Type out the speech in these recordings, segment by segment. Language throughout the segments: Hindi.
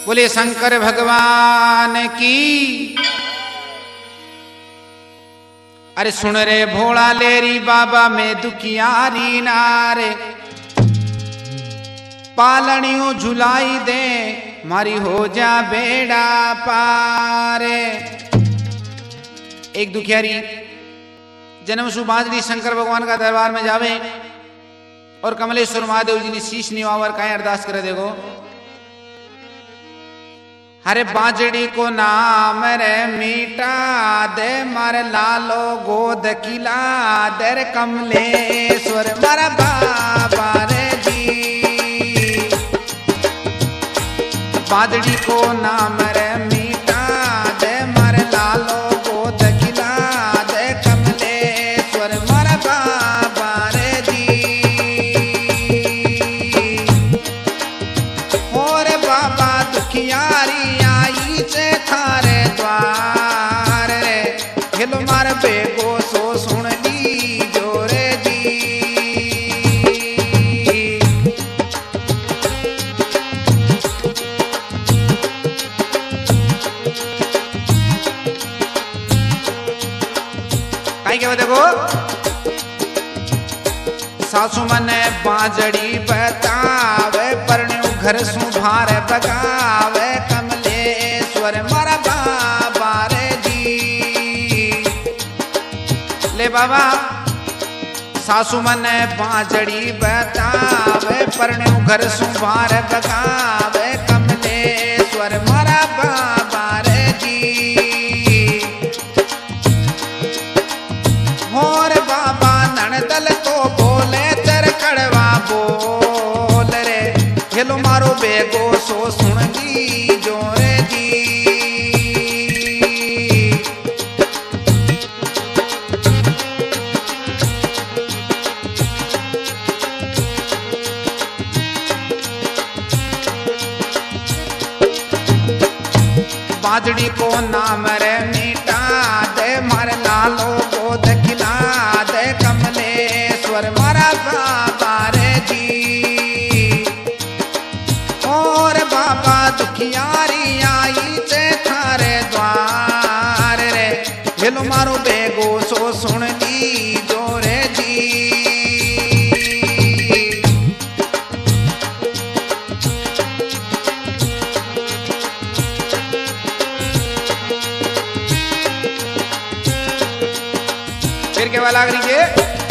बोले शंकर भगवान की। अरे सुन रे भोला लेरी बाबा में दुखियारी नारे, पालनियों झुलाई दे मारी हो जा बेड़ा पारे। एक दुखियारी जन्म सुबाजरी शंकर भगवान का दरबार में जावे और कमलेश्वर महादेव जी ने शीश निवावर का अरदास करे। देखो हरे बाजड़ी को नाम रे मीटा दे मारे लालो गोद किला दे कमलेश्वर मारा बाबा रे जी। बाजड़ी को नाम रे मीटा दे मारे लालो गोद किला दे कमलेश्वर मारा बाबा रे जी। और बाबा दुखियारी थारे द्वार रे हेलो मार बेगो सो सुन ली जोरे जी। काई क्या देखो सासू मने बाजड़ी बतावे परण्यु घर सुभार बगावे मारा बाबा रे जी। ले बाबा सासू मने बाजड़ी बतावे परण्यु घर सुभार बगावे कमलेश्वर मारा बाबा रे जी। और बाबा नणदल तो बोले तेरे कड़वा बोल रे हेलो मारो बेगो सो सुन ली जोरे जी। बाजड़ी को नाम रे मीटा दे मारे लालो गोद खिला दे कमलेश्वर मारा बाबा रे जी। और बाबा दुखियारी आई चे थारे द्वार रे हेलो मारो बेगो सो सुन ली जोरे जी। फिर क्या वाला करेंगे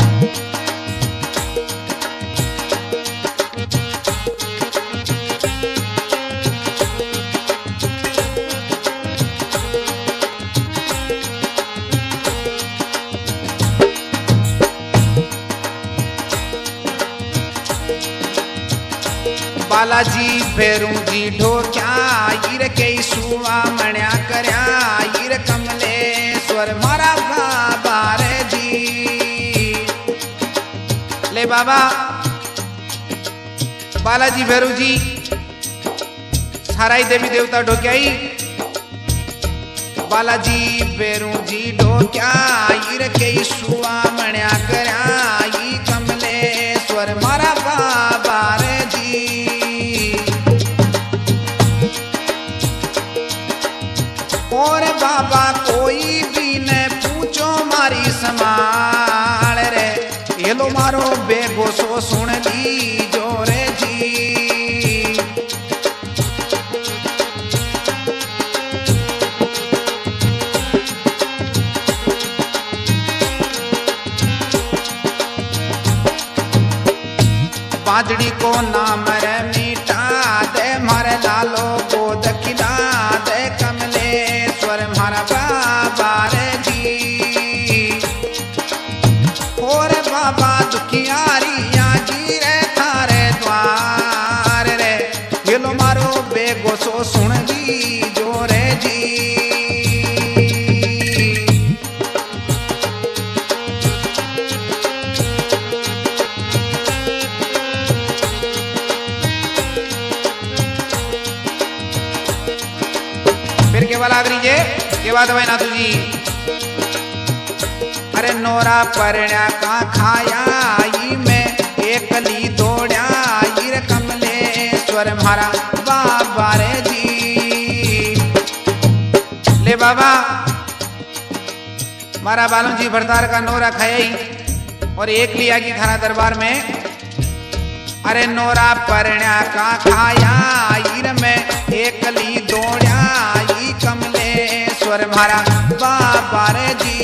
बालाजी भेरू जी ढोक्या ईर के सुवा मण्या करया ईर कमलेश्वर मारा बाबा रे जी। ले बाबा बालाजी भेरू जी साराई देवी देवता ढोक्याई बालाजी भेरू जी ढोक्या ईर के सुवा मण्या करया ई कमलेश्वर मारा बाबा रे जी। और बाबा कोई भी ने पूछो मारी संभाल रे हेलो मारो बेगो सो सुन ली जोरे जी। बाजड़ी को नाम रे मीटा दे मारे लालो गोद खिला दे कमलेश्वर मारा बाबा रे जी। और बाबा दुखियारी आजी रे थारे द्वार रे हेलो मारो बेगो सो सुन ली जोरे जी। फिर के वाला करीजे के बाद भाई नाथू जी। अरे नोरा परण्या का खाया ई में एकली दौड़ा ईर कमलेश्वर मारा बाबा रे जी। मारा बालू जी भरतार का नोरा खाया ही और एक लिया की थाना दरबार में। अरे नोरा परण्या का खाया ईर में एक ली दौड़या ई कमलेश्वर मारा बाबा रे जी।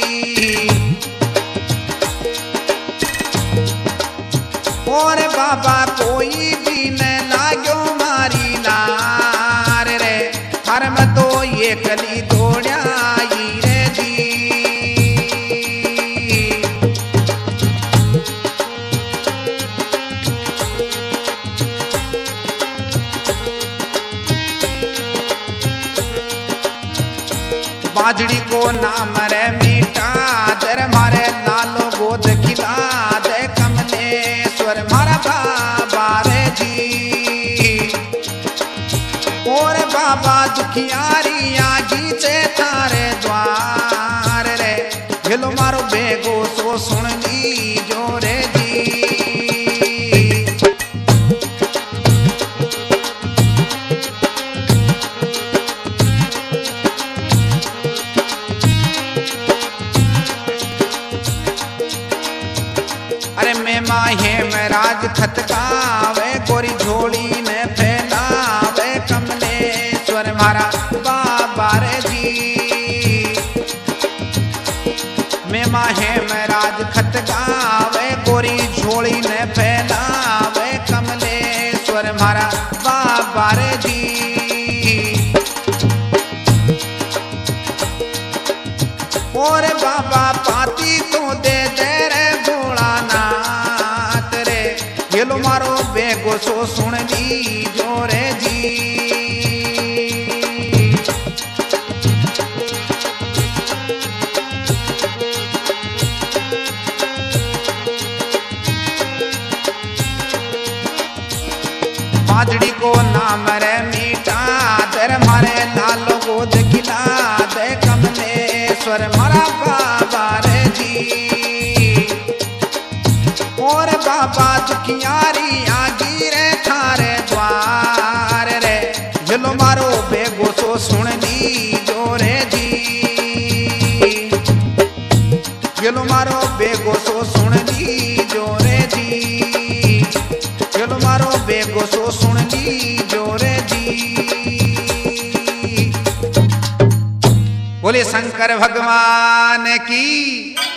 और बाबा कोई भी न लाग्यो मारी लार रे हर में तो ये कली दौड़या ई रे जी। बाजड़ी को नाम रे मीठा दर मारे लालो गोद खिला दे कमलेश्वर मारा बाबा रे जी। और बाबा दुखियारी आजी से थारे द्वार रे हिलो मारो बेगो सो सुन ली जो रे जी। अरे मैं माहे में राज खतकावे गोरी झोली ने फैलावे कमलेश्वर मारा बाबा रे जी। मैं माहे में राज खतकावे गोरी झोली ने फैलावे कमलेश्वर मारा बाबा रे जी। और बाबा पाती तो दे दे रे भोलानाथ रे येलो मारो बेगो सो सुन ली जो रे जी। बाजड़ी को नाम रे मीठा दर मारे लालो गोद खिला दे कमलेश्वर मारा बाबा रे जी। और बाबा दुखियारी आगी रे थारे द्वार रे जलो मारो बेगो सो सुन ली जो रे जी। जलो मारो बेगो सो सुन ली जो रे जी। जलो मारो बेगो सो सुन ली जो रे जी। बोले शंकर भगवान की।